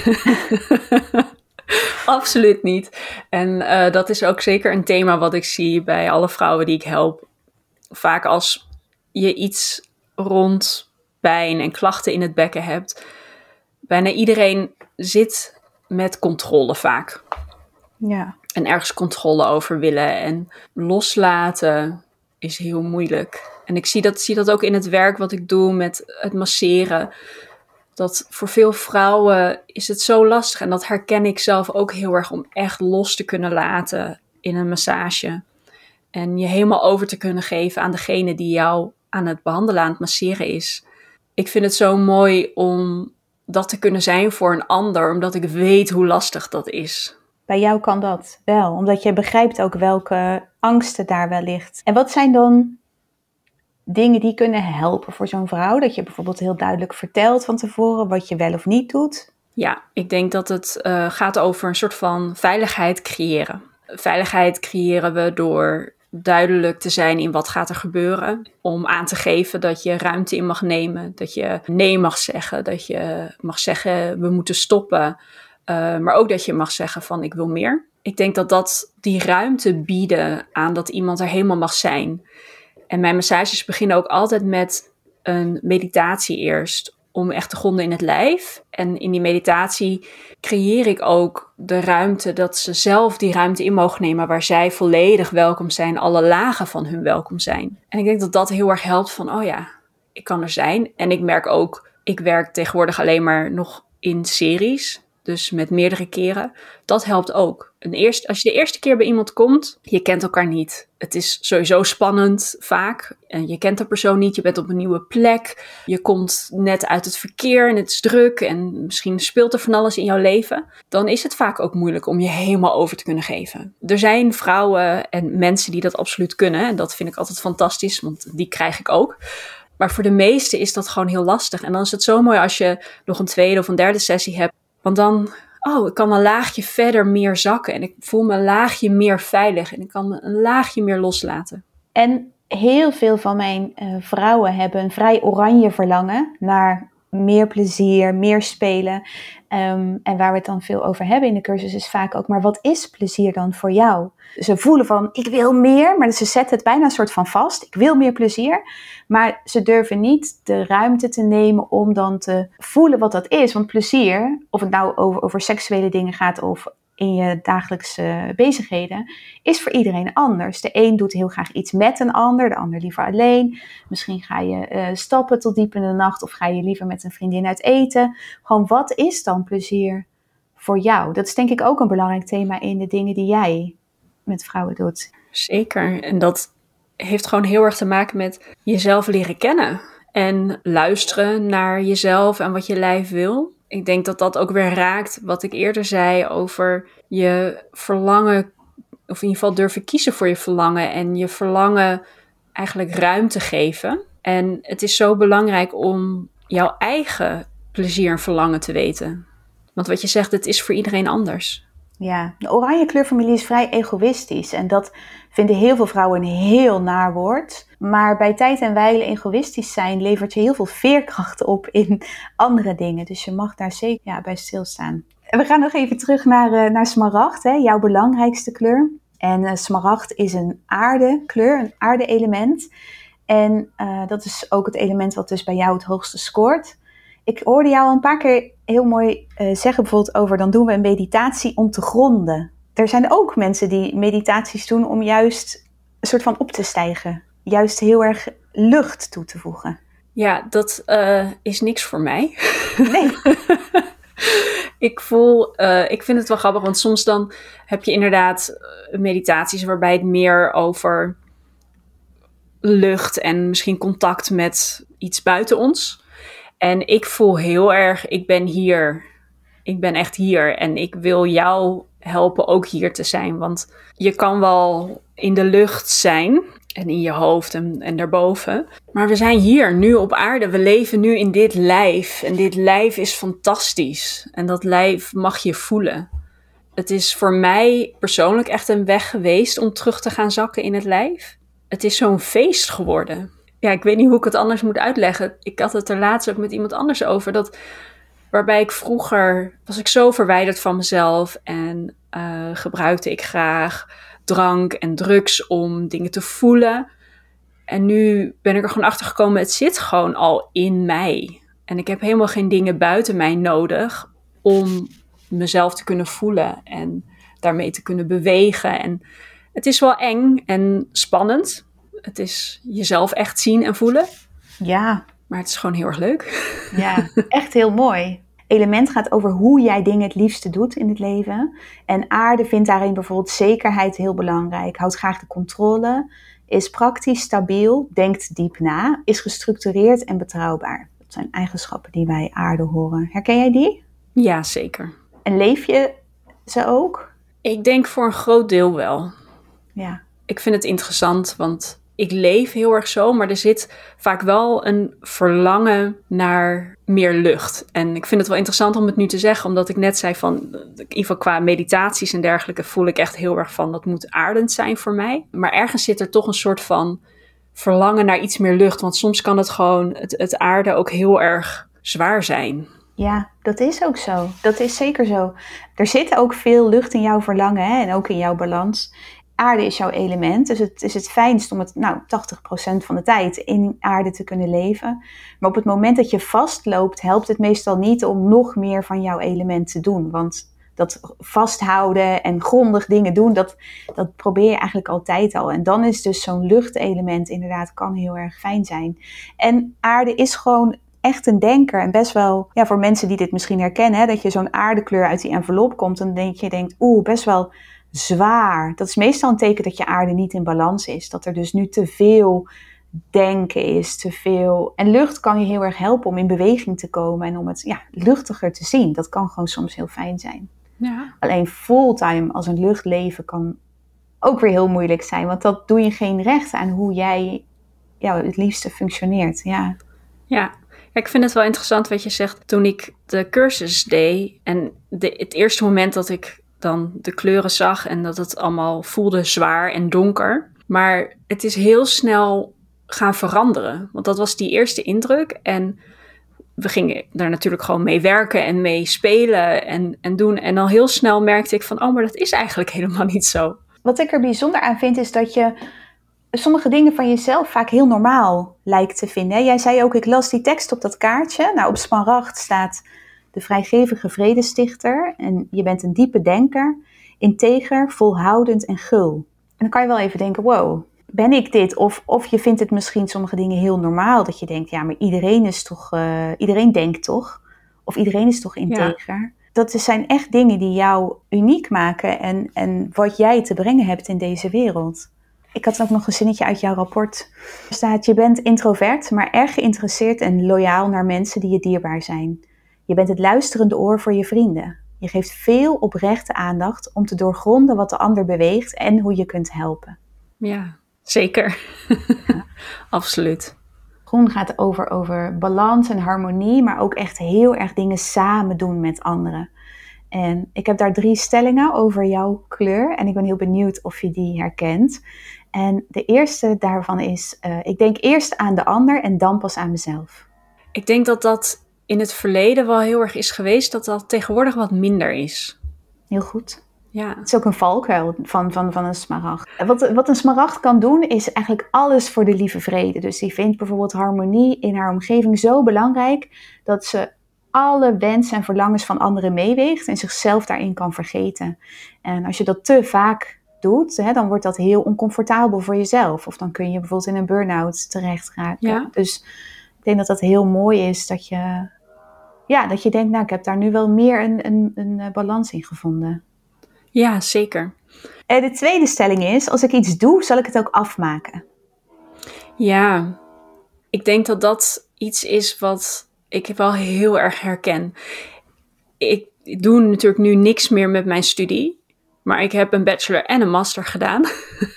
Absoluut niet. En dat is ook zeker een thema wat ik zie bij alle vrouwen die ik help. Vaak als je iets rond pijn en klachten in het bekken hebt, bijna iedereen zit met controle vaak. Ja. En ergens controle over willen en loslaten is heel moeilijk. En ik zie dat ook in het werk wat ik doe met het masseren. Dat voor veel vrouwen is het zo lastig. En dat herken ik zelf ook heel erg, om echt los te kunnen laten in een massage. En je helemaal over te kunnen geven aan degene die jou aan het behandelen, aan het masseren is. Ik vind het zo mooi om dat te kunnen zijn voor een ander, omdat ik weet hoe lastig dat is. Bij jou kan dat wel, omdat je begrijpt ook welke angsten daar wel ligt. En wat zijn dan dingen die kunnen helpen voor zo'n vrouw? Dat je bijvoorbeeld heel duidelijk vertelt van tevoren wat je wel of niet doet. Ja, ik denk dat het gaat over een soort van veiligheid creëren. Veiligheid creëren we door duidelijk te zijn in wat gaat er gebeuren. Om aan te geven dat je ruimte in mag nemen. Dat je nee mag zeggen. Dat je mag zeggen we moeten stoppen. Maar ook dat je mag zeggen van ik wil meer. Ik denk dat die ruimte bieden aan dat iemand er helemaal mag zijn. En mijn massages beginnen ook altijd met een meditatie eerst. Om echt te gronden in het lijf. En in die meditatie creëer ik ook de ruimte dat ze zelf die ruimte in mogen nemen. Waar zij volledig welkom zijn. Alle lagen van hun welkom zijn. En ik denk dat dat heel erg helpt van oh ja, ik kan er zijn. En ik merk ook, ik werk tegenwoordig alleen maar nog in series. dus met meerdere keren, dat helpt ook. Als je de eerste keer bij iemand komt, je kent elkaar niet. Het is sowieso spannend vaak. En je kent de persoon niet, je bent op een nieuwe plek. Je komt net uit het verkeer en het is druk en misschien speelt er van alles in jouw leven. Dan is het vaak ook moeilijk om je helemaal over te kunnen geven. Er zijn vrouwen en mensen die dat absoluut kunnen. En dat vind ik altijd fantastisch, want die krijg ik ook. Maar voor de meesten is dat gewoon heel lastig. En dan is het zo mooi als je nog een tweede of een derde sessie hebt. Want dan, ik kan een laagje verder meer zakken. En ik voel me een laagje meer veilig. En ik kan een laagje meer loslaten. En heel veel van mijn vrouwen hebben een vrij oranje verlangen naar meer plezier, meer spelen. En waar we het dan veel over hebben in de cursus is vaak ook, maar wat is plezier dan voor jou? Ze voelen van, ik wil meer, maar ze zetten het bijna een soort van vast. Ik wil meer plezier, maar ze durven niet de ruimte te nemen om dan te voelen wat dat is. Want plezier, of het nou over seksuele dingen gaat of in je dagelijkse bezigheden, is voor iedereen anders. De een doet heel graag iets met een ander, de ander liever alleen. Misschien ga je stappen tot diep in de nacht of ga je liever met een vriendin uit eten. Gewoon, wat is dan plezier voor jou? Dat is denk ik ook een belangrijk thema in de dingen die jij met vrouwen doet. Zeker, en dat heeft gewoon heel erg te maken met jezelf leren kennen. En luisteren naar jezelf en wat je lijf wil. Ik denk dat dat ook weer raakt wat ik eerder zei over je verlangen, of in ieder geval durven kiezen voor je verlangen en je verlangen eigenlijk ruimte geven. En het is zo belangrijk om jouw eigen plezier en verlangen te weten. Want wat je zegt, het is voor iedereen anders. Ja, de oranje kleurfamilie is vrij egoïstisch en dat vinden heel veel vrouwen een heel naar woord. Maar bij tijd en wijle egoïstisch zijn levert je heel veel veerkracht op in andere dingen. Dus je mag daar zeker bij stilstaan. En we gaan nog even terug naar smaragd, hè, jouw belangrijkste kleur. En smaragd is een aardekleur, een aarde-element. En dat is ook het element wat dus bij jou het hoogste scoort. Ik hoorde jou al een paar keer heel mooi zeggen bijvoorbeeld over, dan doen we een meditatie om te gronden. Er zijn ook mensen die meditaties doen om juist een soort van op te stijgen. Juist heel erg lucht toe te voegen. Ja, dat is niks voor mij. Nee. Ik vind het wel grappig, want soms dan heb je inderdaad meditaties waarbij het meer over lucht en misschien contact met iets buiten ons. En ik voel heel erg, ik ben hier. Ik ben echt hier en ik wil jou helpen ook hier te zijn. Want je kan wel in de lucht zijn en in je hoofd en daarboven. Maar we zijn hier, nu op aarde. We leven nu in dit lijf. En dit lijf is fantastisch. En dat lijf mag je voelen. Het is voor mij persoonlijk echt een weg geweest om terug te gaan zakken in het lijf. Het is zo'n feest geworden. Ja, ik weet niet hoe ik het anders moet uitleggen. Ik had het er laatst ook met iemand anders over. Waarbij ik vroeger was ik zo verwijderd van mezelf en gebruikte ik graag drank en drugs om dingen te voelen. En nu ben ik er gewoon achter gekomen, het zit gewoon al in mij. En ik heb helemaal geen dingen buiten mij nodig om mezelf te kunnen voelen en daarmee te kunnen bewegen. En het is wel eng en spannend. Het is jezelf echt zien en voelen. Ja. Maar het is gewoon heel erg leuk. Ja, echt heel mooi. Element gaat over hoe jij dingen het liefste doet in het leven. En aarde vindt daarin bijvoorbeeld zekerheid heel belangrijk. Houdt graag de controle. Is praktisch, stabiel, denkt diep na. Is gestructureerd en betrouwbaar. Dat zijn eigenschappen die bij aarde horen. Herken jij die? Ja, zeker. En leef je ze ook? Ik denk voor een groot deel wel. Ja. Ik vind het interessant, want ik leef heel erg zo, maar er zit vaak wel een verlangen naar meer lucht. En ik vind het wel interessant om het nu te zeggen, omdat ik net zei van, in ieder geval qua meditaties en dergelijke, voel ik echt heel erg van, dat moet aardend zijn voor mij. Maar ergens zit er toch een soort van verlangen naar iets meer lucht, want soms kan het gewoon, het aarde ook heel erg zwaar zijn. Ja, dat is ook zo. Dat is zeker zo. Er zit ook veel lucht in jouw verlangen, hè? En ook in jouw balans. Aarde is jouw element, dus het is het fijnst om het 80% van de tijd in aarde te kunnen leven. Maar op het moment dat je vastloopt, helpt het meestal niet om nog meer van jouw element te doen. Want dat vasthouden en grondig dingen doen, dat probeer je eigenlijk altijd al. En dan is dus zo'n luchtelement inderdaad, kan heel erg fijn zijn. En aarde is gewoon echt een denker en best wel, ja, voor mensen die dit misschien herkennen, hè, dat je zo'n aardekleur uit die envelop komt en je denkt, best wel zwaar. Dat is meestal een teken dat je aarde niet in balans is. Dat er dus nu te veel denken is, te veel. En lucht kan je heel erg helpen om in beweging te komen en om het luchtiger te zien. Dat kan gewoon soms heel fijn zijn. Ja. Alleen fulltime als een luchtleven kan ook weer heel moeilijk zijn. Want dat doe je geen recht aan hoe jij het liefste functioneert. Ja, ik vind het wel interessant wat je zegt. Toen ik de cursus deed en het eerste moment dat ik dan de kleuren zag en dat het allemaal voelde zwaar en donker. Maar het is heel snel gaan veranderen. Want dat was die eerste indruk en we gingen daar natuurlijk gewoon mee werken en mee spelen en doen. En al heel snel merkte ik van, maar dat is eigenlijk helemaal niet zo. Wat ik er bijzonder aan vind is dat je sommige dingen van jezelf vaak heel normaal lijkt te vinden. Jij zei ook, ik las die tekst op dat kaartje. Nou, op smaragd staat de vrijgevige vredestichter. En je bent een diepe denker, integer, volhoudend en gul. En dan kan je wel even denken, wow, ben ik dit? Of je vindt het misschien sommige dingen heel normaal. Dat je denkt, ja, maar iedereen denkt toch? Of iedereen is toch integer? Ja. Dat zijn echt dingen die jou uniek maken en wat jij te brengen hebt in deze wereld. Ik had ook nog een zinnetje uit jouw rapport. Er staat, je bent introvert, maar erg geïnteresseerd en loyaal naar mensen die je dierbaar zijn. Je bent het luisterende oor voor je vrienden. Je geeft veel oprechte aandacht om te doorgronden wat de ander beweegt en hoe je kunt helpen. Ja, zeker. Ja. Absoluut. Groen gaat over balans en harmonie, maar ook echt heel erg dingen samen doen met anderen. En ik heb daar 3 stellingen over jouw kleur en ik ben heel benieuwd of je die herkent. En de eerste daarvan is, ik denk eerst aan de ander en dan pas aan mezelf. Ik denk dat dat in het verleden wel heel erg is geweest, dat dat tegenwoordig wat minder is. Heel goed. Ja. Het is ook een valkuil van een smaragd. Wat een smaragd kan doen, is eigenlijk alles voor de lieve vrede. Dus die vindt bijvoorbeeld harmonie in haar omgeving zo belangrijk, dat ze alle wensen en verlangens van anderen meeweegt en zichzelf daarin kan vergeten. En als je dat te vaak doet, dan wordt dat heel oncomfortabel voor jezelf. Of dan kun je bijvoorbeeld in een burn-out terecht raken. Ja. Dus ik denk dat dat heel mooi is dat je denkt, nou, ik heb daar nu wel meer een balans in gevonden. Ja, zeker. En de tweede stelling is, als ik iets doe, zal ik het ook afmaken. Ja, ik denk dat dat iets is wat ik wel heel erg herken. Ik doe natuurlijk nu niks meer met mijn studie. Maar ik heb een bachelor en een master gedaan.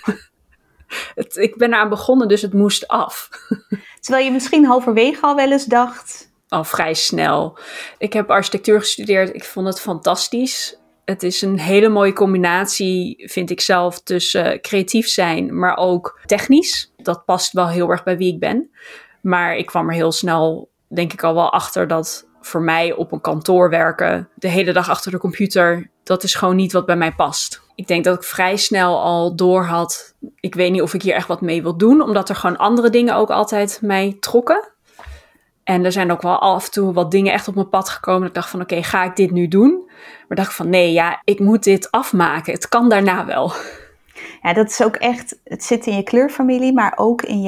Ik ben eraan begonnen, dus het moest af. Terwijl je misschien halverwege al wel eens dacht... Al vrij snel. Ik heb architectuur gestudeerd. Ik vond het fantastisch. Het is een hele mooie combinatie, vind ik zelf, tussen creatief zijn, maar ook technisch. Dat past wel heel erg bij wie ik ben. Maar ik kwam er heel snel, denk ik al wel achter dat voor mij op een kantoor werken, de hele dag achter de computer, dat is gewoon niet wat bij mij past. Ik denk dat ik vrij snel al door had, ik weet niet of ik hier echt wat mee wil doen, omdat er gewoon andere dingen ook altijd mij trokken. En er zijn ook wel af en toe wat dingen echt op mijn pad gekomen. Dat ik dacht van oké, ga ik dit nu doen? Maar dacht ik van nee, ik moet dit afmaken. Het kan daarna wel. Ja, dat is ook echt, het zit in je kleurfamilie, maar ook in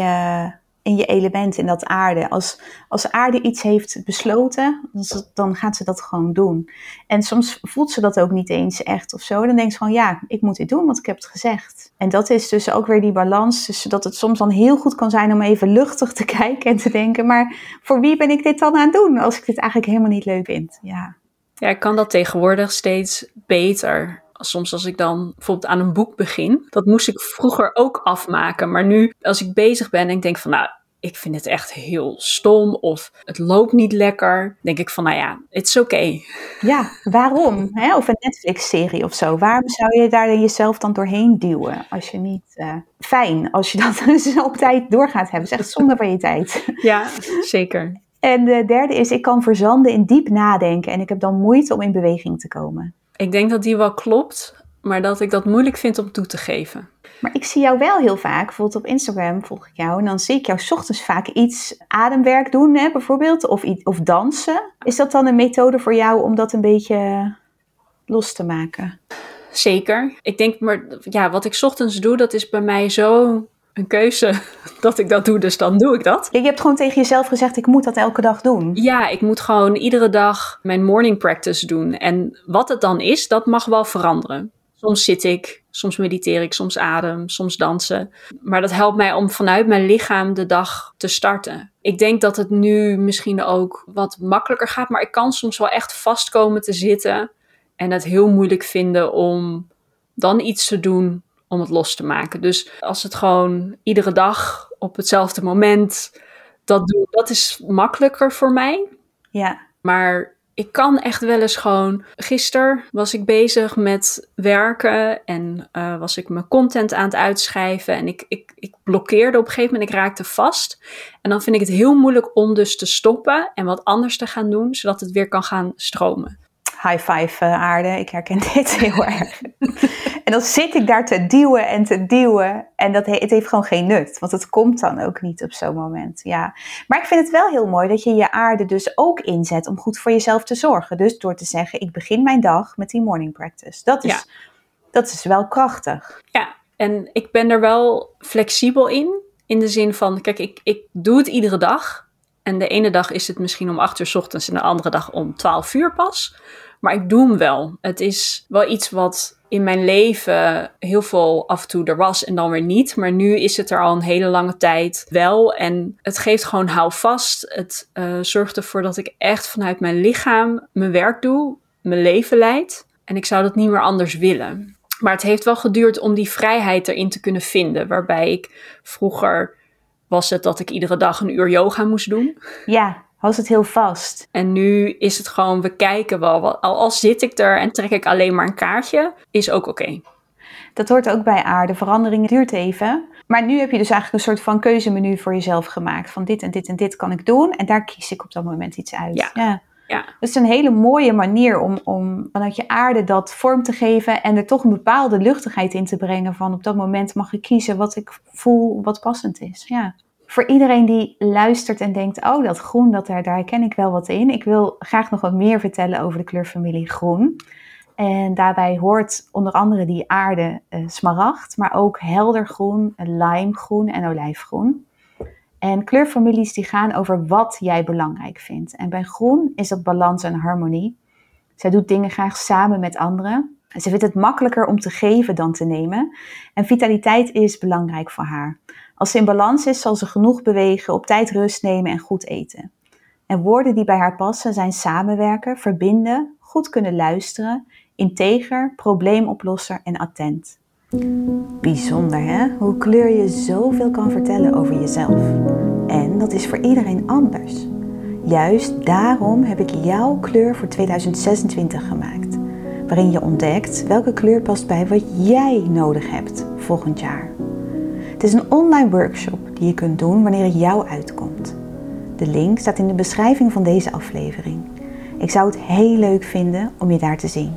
je element, in dat aarde. Als aarde iets heeft besloten, dan gaat ze dat gewoon doen. En soms voelt ze dat ook niet eens echt of zo. Dan denkt ze van ja, ik moet dit doen, want ik heb het gezegd. En dat is dus ook weer die balans, dus dat het soms dan heel goed kan zijn om even luchtig te kijken en te denken, maar voor wie ben ik dit dan aan het doen, als ik dit eigenlijk helemaal niet leuk vind? Ja, ik kan dat tegenwoordig steeds beter. Soms als ik dan bijvoorbeeld aan een boek begin, dat moest ik vroeger ook afmaken. Maar nu, als ik bezig ben en ik denk van nou, ik vind het echt heel stom of het loopt niet lekker, denk ik van nou ja, it's okay. Ja, waarom? Of een Netflix-serie of zo. Waarom zou je daar jezelf dan doorheen duwen? Als je niet fijn, als je dat dus op tijd door gaat hebben. Het is echt zonde van je tijd. Ja, zeker. En de derde is, ik kan verzanden in diep nadenken en ik heb dan moeite om in beweging te komen. Ik denk dat die wel klopt, maar dat ik dat moeilijk vind om toe te geven. Maar ik zie jou wel heel vaak, bijvoorbeeld op Instagram volg ik jou, en dan zie ik jou 's ochtends vaak iets ademwerk doen, bijvoorbeeld, of dansen. Is dat dan een methode voor jou om dat een beetje los te maken? Zeker. Ik denk, maar ja, wat ik 's ochtends doe, dat is bij mij zo een keuze dat ik dat doe, dus dan doe ik dat. Je hebt gewoon tegen jezelf gezegd, ik moet dat elke dag doen. Ja, ik moet gewoon iedere dag mijn morning practice doen. En wat het dan is, dat mag wel veranderen. Soms zit ik, soms mediteer ik, soms adem, soms dansen. Maar dat helpt mij om vanuit mijn lichaam de dag te starten. Ik denk dat het nu misschien ook wat makkelijker gaat, maar ik kan soms wel echt vast komen te zitten en het heel moeilijk vinden om dan iets te doen om het los te maken. Dus als het gewoon iedere dag op hetzelfde moment dat doe, dat is makkelijker voor mij. Ja. Maar ik kan echt wel eens gewoon... Gisteren was ik bezig met werken en was ik mijn content aan het uitschrijven. En ik blokkeerde op een gegeven moment, ik raakte vast. En dan vind ik het heel moeilijk om dus te stoppen en wat anders te gaan doen, zodat het weer kan gaan stromen. High five aarde, ik herken dit heel erg. En dan zit ik daar te duwen en het heeft gewoon geen nut. Want het komt dan ook niet op zo'n moment. Ja. Maar ik vind het wel heel mooi dat je je aarde dus ook inzet om goed voor jezelf te zorgen. Dus door te zeggen, ik begin mijn dag met die morning practice. Dat is wel krachtig. Ja, en ik ben er wel flexibel in de zin van, kijk, ik doe het iedere dag. En de ene dag is het misschien om 8 uur 's ochtends en de andere dag om 12 uur pas. Maar ik doe hem wel. Het is wel iets wat in mijn leven heel veel af en toe er was en dan weer niet. Maar nu is het er al een hele lange tijd wel. En het geeft gewoon houvast. Het zorgt ervoor dat ik echt vanuit mijn lichaam mijn werk doe, mijn leven leid. En ik zou dat niet meer anders willen. Maar het heeft wel geduurd om die vrijheid erin te kunnen vinden. Waarbij ik vroeger was het dat ik iedere dag 1 uur yoga moest doen. Ja, was het heel vast. En nu is het gewoon, we kijken wel. Al zit ik er en trek ik alleen maar een kaartje, is ook oké. Dat hoort ook bij aarde. Verandering duurt even. Maar nu heb je dus eigenlijk een soort van keuzemenu voor jezelf gemaakt. Van dit en dit en dit kan ik doen. En daar kies ik op dat moment iets uit. Ja. Dat is een hele mooie manier om vanuit je aarde dat vorm te geven. En er toch een bepaalde luchtigheid in te brengen. Van op dat moment mag ik kiezen wat ik voel, wat passend is. Ja. Voor iedereen die luistert en denkt, oh dat groen, daar herken ik wel wat in. Ik wil graag nog wat meer vertellen over de kleurfamilie groen. En daarbij hoort onder andere die aarde smaragd, maar ook heldergroen, limegroen en olijfgroen. En kleurfamilies die gaan over wat jij belangrijk vindt. En bij groen is dat balans en harmonie. Zij doet dingen graag samen met anderen. Ze vindt het makkelijker om te geven dan te nemen. En vitaliteit is belangrijk voor haar. Als ze in balans is, zal ze genoeg bewegen, op tijd rust nemen en goed eten. En woorden die bij haar passen zijn samenwerken, verbinden, goed kunnen luisteren, integer, probleemoplosser en attent. Bijzonder hè? Hoe kleur je zoveel kan vertellen over jezelf. En dat is voor iedereen anders. Juist daarom heb ik jouw kleur voor 2026 gemaakt. Waarin je ontdekt welke kleur past bij wat jij nodig hebt volgend jaar. Het is een online workshop die je kunt doen wanneer het jou uitkomt. De link staat in de beschrijving van deze aflevering. Ik zou het heel leuk vinden om je daar te zien.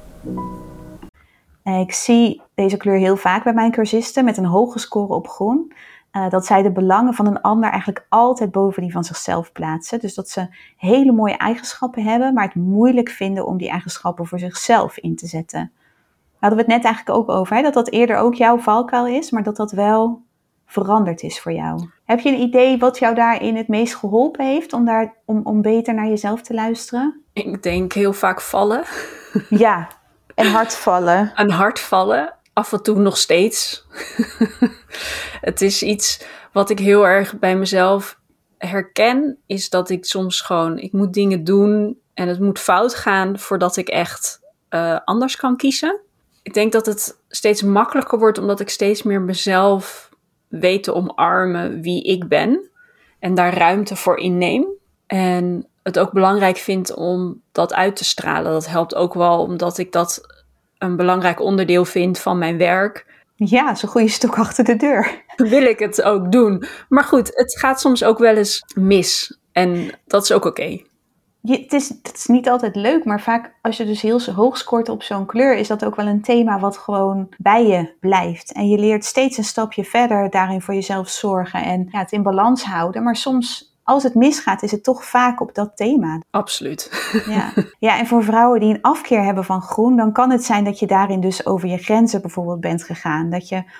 Ik zie deze kleur heel vaak bij mijn cursisten met een hoge score op groen. Dat zij de belangen van een ander eigenlijk altijd boven die van zichzelf plaatsen. Dus dat ze hele mooie eigenschappen hebben, maar het moeilijk vinden om die eigenschappen voor zichzelf in te zetten. Daar hadden we het net eigenlijk ook over, hè? Dat eerder ook jouw valkuil is, maar dat wel veranderd is voor jou. Heb je een idee wat jou daarin het meest geholpen heeft om beter naar jezelf te luisteren? Ik denk heel vaak vallen. Ja, en hard vallen. Een hard vallen, af en toe nog steeds. Het is iets wat ik heel erg bij mezelf herken, is dat ik soms gewoon, ik moet dingen doen en het moet fout gaan voordat ik echt anders kan kiezen. Ik denk dat het steeds makkelijker wordt omdat ik steeds meer mezelf weet te omarmen wie ik ben en daar ruimte voor inneem. En het ook belangrijk vind om dat uit te stralen. Dat helpt ook wel omdat ik dat een belangrijk onderdeel vind van mijn werk. Ja, zo'n goede stok achter de deur. Wil ik het ook doen. Maar goed, het gaat soms ook wel eens mis. En dat is ook oké. Het is niet altijd leuk, maar vaak als je dus heel hoog scoort op zo'n kleur, is dat ook wel een thema wat gewoon bij je blijft. En je leert steeds een stapje verder daarin voor jezelf zorgen en het in balans houden. Maar soms, als het misgaat, is het toch vaak op dat thema. Absoluut. Ja, en voor vrouwen die een afkeer hebben van groen, dan kan het zijn dat je daarin dus over je grenzen bijvoorbeeld bent gegaan. Dat je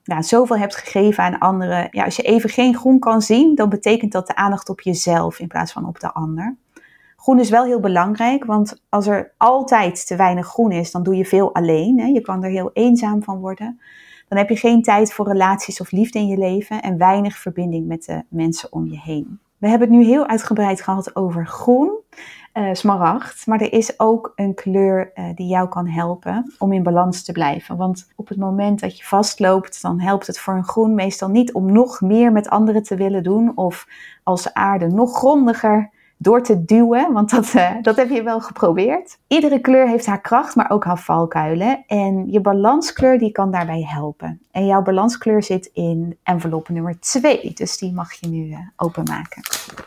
zoveel hebt gegeven aan anderen. Ja, als je even geen groen kan zien, dan betekent dat de aandacht op jezelf in plaats van op de ander. Groen is wel heel belangrijk, want als er altijd te weinig groen is, dan doe je veel alleen. Hè? Je kan er heel eenzaam van worden. Dan heb je geen tijd voor relaties of liefde in je leven en weinig verbinding met de mensen om je heen. We hebben het nu heel uitgebreid gehad over groen, smaragd. Maar er is ook een kleur die jou kan helpen om in balans te blijven. Want op het moment dat je vastloopt, dan helpt het voor een groen meestal niet om nog meer met anderen te willen doen. Of als aarde nog grondiger door te duwen, want dat heb je wel geprobeerd. Iedere kleur heeft haar kracht, maar ook haar valkuilen. En je balanskleur die kan daarbij helpen. En jouw balanskleur zit in envelop nummer 2. Dus die mag je nu openmaken.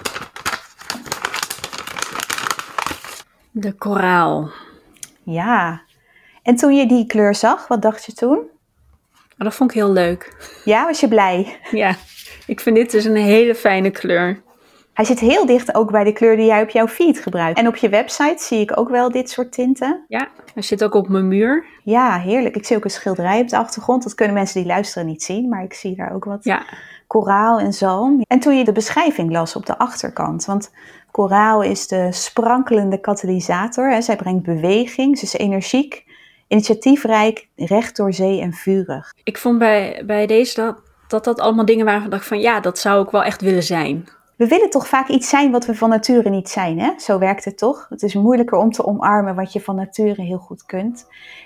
De koraal. Ja. En toen je die kleur zag, wat dacht je toen? Dat vond ik heel leuk. Ja, was je blij? Ja, ik vind dit dus een hele fijne kleur. Hij zit heel dicht ook bij de kleur die jij op jouw feed gebruikt. En op je website zie ik ook wel dit soort tinten. Ja, hij zit ook op mijn muur. Ja, heerlijk. Ik zie ook een schilderij op de achtergrond. Dat kunnen mensen die luisteren niet zien, maar ik zie daar ook wat koraal en zalm. En toen je de beschrijving las op de achterkant, want koraal is de sprankelende katalysator. Hè. Zij brengt beweging, ze is energiek, initiatiefrijk, recht door zee en vurig. Ik vond bij deze dat allemaal dingen waren van, dacht van ja, dat zou ik wel echt willen zijn. We willen toch vaak iets zijn wat we van nature niet zijn, hè? Zo werkt het toch? Het is moeilijker om te omarmen wat je van nature heel goed kunt.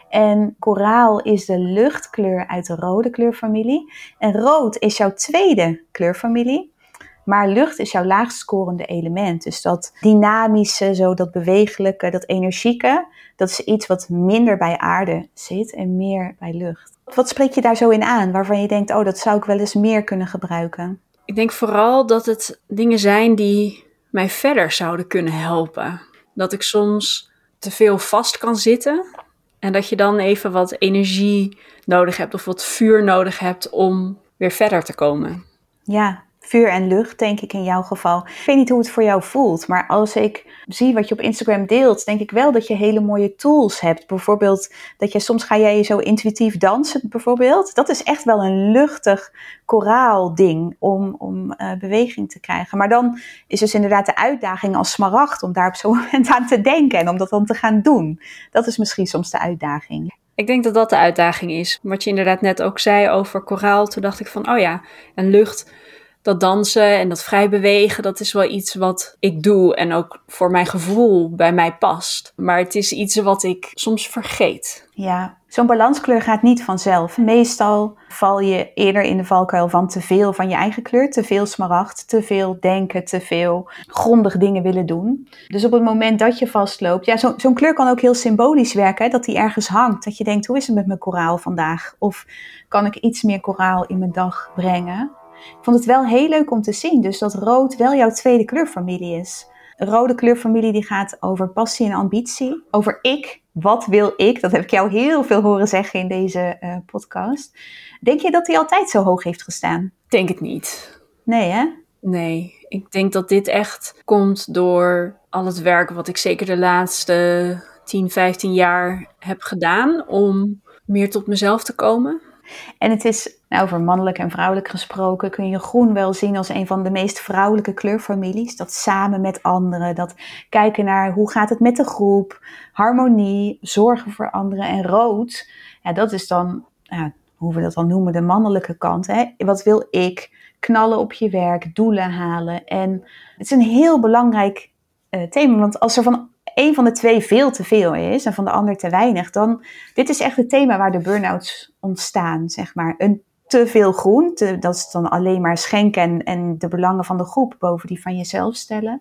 En koraal is de luchtkleur uit de rode kleurfamilie. En rood is jouw tweede kleurfamilie. Maar lucht is jouw laagst scorende element. Dus dat dynamische, zo dat bewegelijke, dat energieke, dat is iets wat minder bij aarde zit en meer bij lucht. Wat spreek je daar zo in aan, waarvan je denkt, oh, dat zou ik wel eens meer kunnen gebruiken? Ik denk vooral dat het dingen zijn die mij verder zouden kunnen helpen. Dat ik soms te veel vast kan zitten en dat je dan even wat energie nodig hebt of wat vuur nodig hebt om weer verder te komen. Ja, vuur en lucht denk ik in jouw geval. Ik weet niet hoe het voor jou voelt, maar als ik zie wat je op Instagram deelt, denk ik wel dat je hele mooie tools hebt. Bijvoorbeeld dat je soms ga jij zo intuïtief dansen bijvoorbeeld. Dat is echt wel een luchtig koraal ding om beweging te krijgen. Maar dan is dus inderdaad de uitdaging als smaragd om daar op zo'n moment aan te denken en om dat dan te gaan doen. Dat is misschien soms de uitdaging. Ik denk dat dat de uitdaging is. Wat je inderdaad net ook zei over koraal, toen dacht ik van, oh ja, en lucht, dat dansen en dat vrij bewegen, dat is wel iets wat ik doe en ook voor mijn gevoel bij mij past. Maar het is iets wat ik soms vergeet. Ja, zo'n balanskleur gaat niet vanzelf. Meestal val je eerder in de valkuil van te veel van je eigen kleur, te veel smaragd, te veel denken, te veel grondig dingen willen doen. Dus op het moment dat je vastloopt, ja, zo'n kleur kan ook heel symbolisch werken, hè, dat die ergens hangt. Dat je denkt, hoe is het met mijn koraal vandaag? Of kan ik iets meer koraal in mijn dag brengen? Ik vond het wel heel leuk om te zien, dus dat rood wel jouw tweede kleurfamilie is. Een rode kleurfamilie die gaat over passie en ambitie, over ik. Wat wil ik? Dat heb ik jou heel veel horen zeggen in deze podcast. Denk je dat hij altijd zo hoog heeft gestaan? Ik denk het niet. Nee, hè? Nee, ik denk dat dit echt komt door al het werk wat ik zeker de laatste 10, 15 jaar heb gedaan om meer tot mezelf te komen. En het is, over mannelijk en vrouwelijk gesproken, kun je groen wel zien als een van de meest vrouwelijke kleurfamilies. Dat samen met anderen, dat kijken naar hoe gaat het met de groep, harmonie, zorgen voor anderen. En rood, ja, dat is dan, hoe we dat dan noemen, de mannelijke kant. Hè? Wat wil ik? Knallen op je werk, doelen halen. En het is een heel belangrijk thema, want als er van een van de twee veel te veel is en van de ander te weinig, dan, dit is echt het thema waar de burn-outs ontstaan, zeg maar. Een te veel groen, dat is dan alleen maar schenken en de belangen van de groep boven die van jezelf stellen.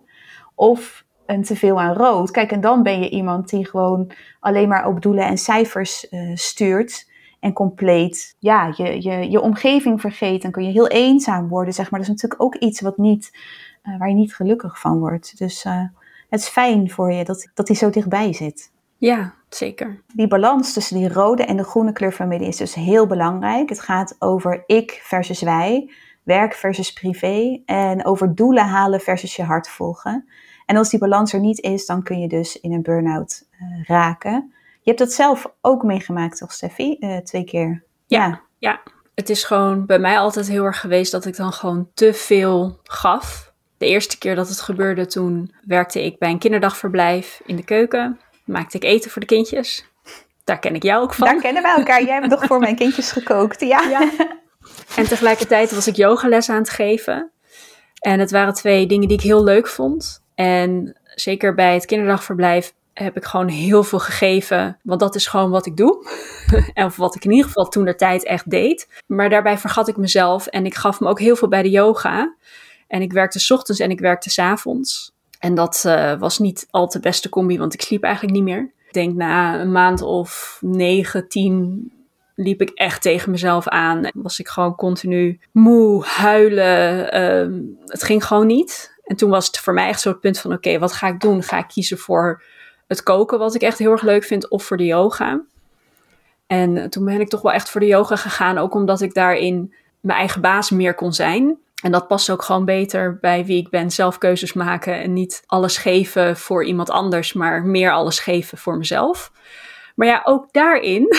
Of een te veel aan rood. Kijk, en dan ben je iemand die gewoon alleen maar op doelen en cijfers stuurt en compleet, ja, je omgeving vergeet. Dan kun je heel eenzaam worden, zeg maar. Dat is natuurlijk ook iets wat niet, waar je niet gelukkig van wordt. Dus het is fijn voor je dat die zo dichtbij zit. Ja, zeker. Die balans tussen die rode en de groene kleurfamilie is dus heel belangrijk. Het gaat over ik versus wij, werk versus privé en over doelen halen versus je hart volgen. En als die balans er niet is, dan kun je dus in een burn-out raken. Je hebt dat zelf ook meegemaakt, toch Steffi? 2 keer? Ja. Het is gewoon bij mij altijd heel erg geweest dat ik dan gewoon te veel gaf. De eerste keer dat het gebeurde, toen werkte ik bij een kinderdagverblijf in de keuken. Maakte ik eten voor de kindjes. Daar ken ik jou ook van. Daar kennen wij elkaar. Jij hebt toch voor mijn kindjes gekookt. Ja. En tegelijkertijd was ik yogales aan het geven. En het waren 2 dingen die ik heel leuk vond. En zeker bij het kinderdagverblijf heb ik gewoon heel veel gegeven. Want dat is gewoon wat ik doe. Of wat ik in ieder geval toentertijd echt deed. Maar daarbij vergat ik mezelf. En ik gaf me ook heel veel bij de yoga. En ik werkte 's ochtends en ik werkte 's avonds. En dat was niet al te beste combi, want ik sliep eigenlijk niet meer. Ik denk na een maand of 9, 10 liep ik echt tegen mezelf aan. Was ik gewoon continu moe, huilen. Het ging gewoon niet. En toen was het voor mij echt zo het punt van oké, wat ga ik doen? Ga ik kiezen voor het koken, wat ik echt heel erg leuk vind, of voor de yoga? En toen ben ik toch wel echt voor de yoga gegaan, ook omdat ik daarin mijn eigen baas meer kon zijn. En dat past ook gewoon beter bij wie ik ben. Zelf keuzes maken en niet alles geven voor iemand anders, maar meer alles geven voor mezelf. Maar ja, ook daarin,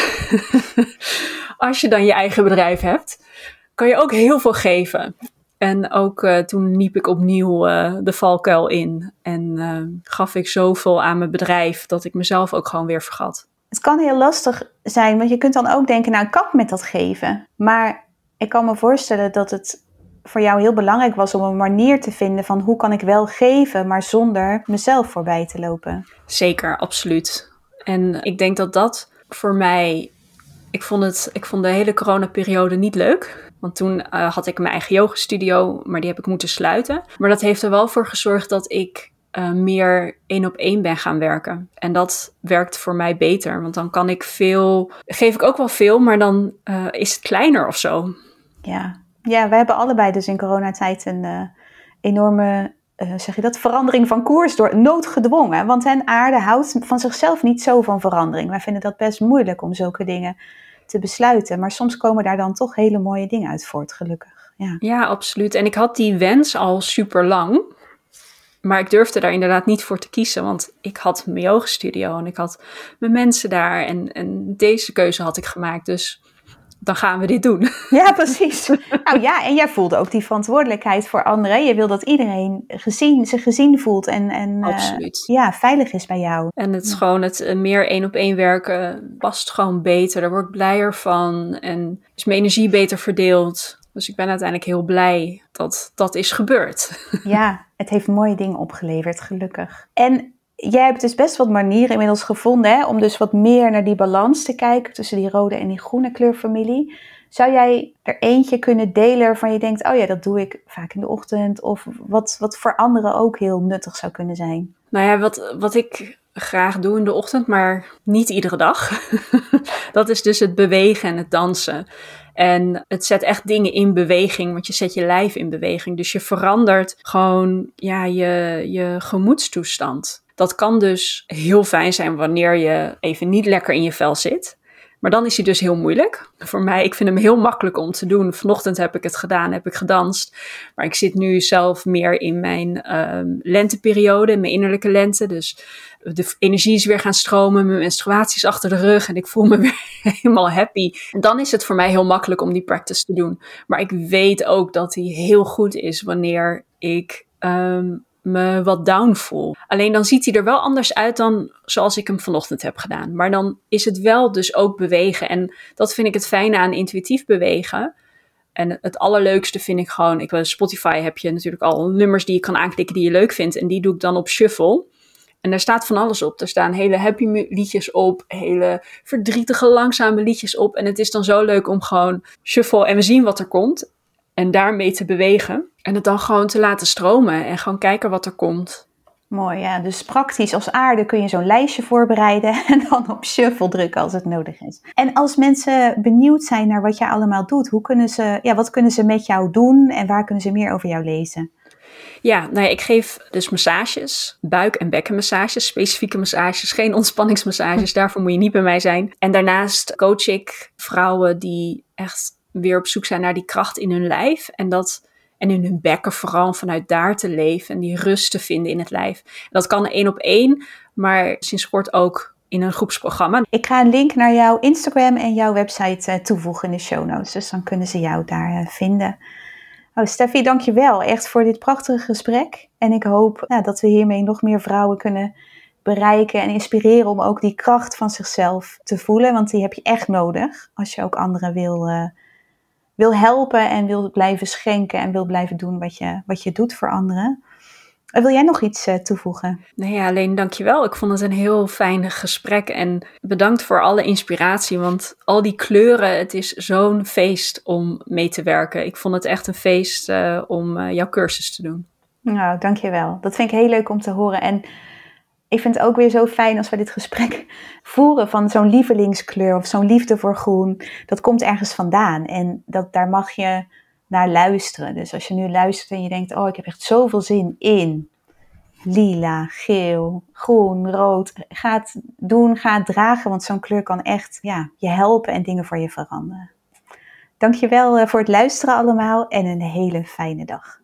als je dan je eigen bedrijf hebt, kan je ook heel veel geven. En ook toen liep ik opnieuw de valkuil in. En gaf ik zoveel aan mijn bedrijf dat ik mezelf ook gewoon weer vergat. Het kan heel lastig zijn, want je kunt dan ook denken, nou, kap met dat geven. Maar ik kan me voorstellen dat het voor jou heel belangrijk was om een manier te vinden van hoe kan ik wel geven, maar zonder mezelf voorbij te lopen. Zeker, absoluut. En ik denk dat dat voor mij... Ik vond de hele coronaperiode niet leuk. Want toen had ik mijn eigen yogastudio, maar die heb ik moeten sluiten. Maar dat heeft er wel voor gezorgd dat ik meer 1-op-1 ben gaan werken. En dat werkt voor mij beter. Want dan kan ik geef ik ook wel veel, maar dan is het kleiner of zo. Ja, wij hebben allebei dus in coronatijd een enorme... verandering van koers door noodgedwongen. Want aarde houdt van zichzelf niet zo van verandering. Wij vinden dat best moeilijk om zulke dingen te besluiten. Maar soms komen daar dan toch hele mooie dingen uit voort, gelukkig. Ja, absoluut. En ik had die wens al super lang. Maar ik durfde daar inderdaad niet voor te kiezen. Want ik had mijn yogastudio en ik had mijn mensen daar. En deze keuze had ik gemaakt. Dus dan gaan we dit doen. Ja, precies. Nou ja, en jij voelde ook die verantwoordelijkheid voor anderen. Je wil dat iedereen zich gezien voelt en veilig is bij jou. En het is gewoon het meer 1-op-1 werken past gewoon beter. Daar word ik blijer van en is mijn energie beter verdeeld. Dus ik ben uiteindelijk heel blij dat dat is gebeurd. Ja, het heeft mooie dingen opgeleverd, gelukkig. En jij hebt dus best wat manieren inmiddels gevonden om dus wat meer naar die balans te kijken tussen die rode en die groene kleurfamilie. Zou jij er eentje kunnen delen waarvan je denkt, oh ja, dat doe ik vaak in de ochtend, of wat voor anderen ook heel nuttig zou kunnen zijn? Nou ja, wat ik graag doe in de ochtend, maar niet iedere dag, dat is dus het bewegen en het dansen. En het zet echt dingen in beweging, want je zet je lijf in beweging. Dus je verandert gewoon je gemoedstoestand. Dat kan dus heel fijn zijn wanneer je even niet lekker in je vel zit. Maar dan is hij dus heel moeilijk. Voor mij, ik vind hem heel makkelijk om te doen. Vanochtend heb ik het gedaan, heb ik gedanst. Maar ik zit nu zelf meer in mijn lenteperiode, mijn innerlijke lente. Dus de energie is weer gaan stromen, mijn menstruatie is achter de rug en ik voel me weer helemaal happy. En dan is het voor mij heel makkelijk om die practice te doen. Maar ik weet ook dat die heel goed is wanneer ik me wat down voel. Alleen dan ziet hij er wel anders uit dan zoals ik hem vanochtend heb gedaan. Maar dan is het wel dus ook bewegen. En dat vind ik het fijne aan intuïtief bewegen. En het allerleukste vind ik gewoon... Spotify heb je natuurlijk al nummers die je kan aanklikken die je leuk vindt. En die doe ik dan op shuffle. En daar staat van alles op. Er staan hele happy liedjes op. Hele verdrietige, langzame liedjes op. En het is dan zo leuk om gewoon shuffle en we zien wat er komt. En daarmee te bewegen. En het dan gewoon te laten stromen. En gewoon kijken wat er komt. Mooi, ja. Dus praktisch als aarde kun je zo'n lijstje voorbereiden. En dan op shuffle drukken als het nodig is. En als mensen benieuwd zijn naar wat jij allemaal doet. Wat kunnen ze met jou doen? En waar kunnen ze meer over jou lezen? Ja, ik geef dus massages, buik- en bekkenmassages, specifieke massages, geen ontspanningsmassages, daarvoor moet je niet bij mij zijn. En daarnaast coach ik vrouwen die echt weer op zoek zijn naar die kracht in hun lijf en in hun bekken vooral vanuit daar te leven en die rust te vinden in het lijf. Dat kan 1-op-1, maar sinds kort ook in een groepsprogramma. Ik ga een link naar jouw Instagram en jouw website toevoegen in de show notes. Dus dan kunnen ze jou daar vinden. Oh, Steffi, dankjewel echt voor dit prachtige gesprek. En ik hoop dat we hiermee nog meer vrouwen kunnen bereiken en inspireren om ook die kracht van zichzelf te voelen. Want die heb je echt nodig als je ook anderen wil helpen en wil blijven schenken en wil blijven doen wat je doet voor anderen. Wil jij nog iets toevoegen? Nee, alleen dankjewel. Ik vond het een heel fijn gesprek en bedankt voor alle inspiratie, want al die kleuren, het is zo'n feest om mee te werken. Ik vond het echt een feest om jouw cursus te doen. Nou, dankjewel. Dat vind ik heel leuk om te horen. En ik vind het ook weer zo fijn als we dit gesprek voeren van zo'n lievelingskleur of zo'n liefde voor groen. Dat komt ergens vandaan en daar mag je naar luisteren. Dus als je nu luistert en je denkt, oh, ik heb echt zoveel zin in lila, geel, groen, rood. Ga het doen, ga het dragen, want zo'n kleur kan echt je helpen en dingen voor je veranderen. Dankjewel voor het luisteren allemaal en een hele fijne dag.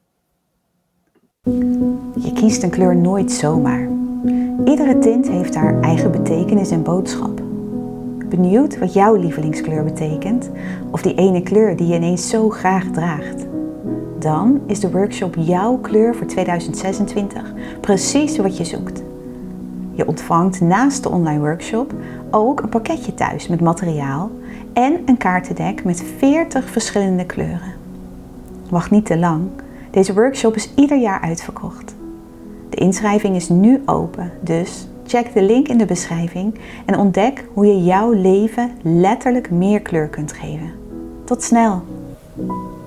Je kiest een kleur nooit zomaar. Iedere tint heeft haar eigen betekenis en boodschap. Benieuwd wat jouw lievelingskleur betekent? Of die ene kleur die je ineens zo graag draagt? Dan is de workshop Jouw Kleur voor 2026 precies wat je zoekt. Je ontvangt naast de online workshop ook een pakketje thuis met materiaal en een kaartendek met 40 verschillende kleuren. Wacht niet te lang, deze workshop is ieder jaar uitverkocht. De inschrijving is nu open, dus check de link in de beschrijving en ontdek hoe je jouw leven letterlijk meer kleur kunt geven. Tot snel!